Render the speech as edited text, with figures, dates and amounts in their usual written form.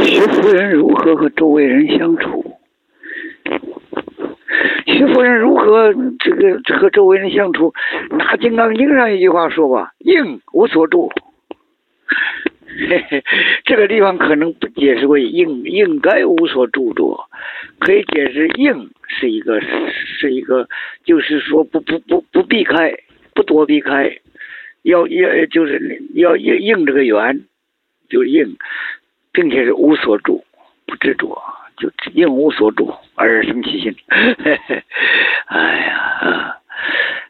徐夫人如何和周围人相处？徐夫人如何和周围人相处？拿《金刚经》上一句话说吧，应无所住。这个地方可能不解释为应该无所住着，可以解释应是一个，就是说不避开，不躲避开，就是要应这个缘，就应，并且是无所住，不执着，就应无所住而生其心。哎呀。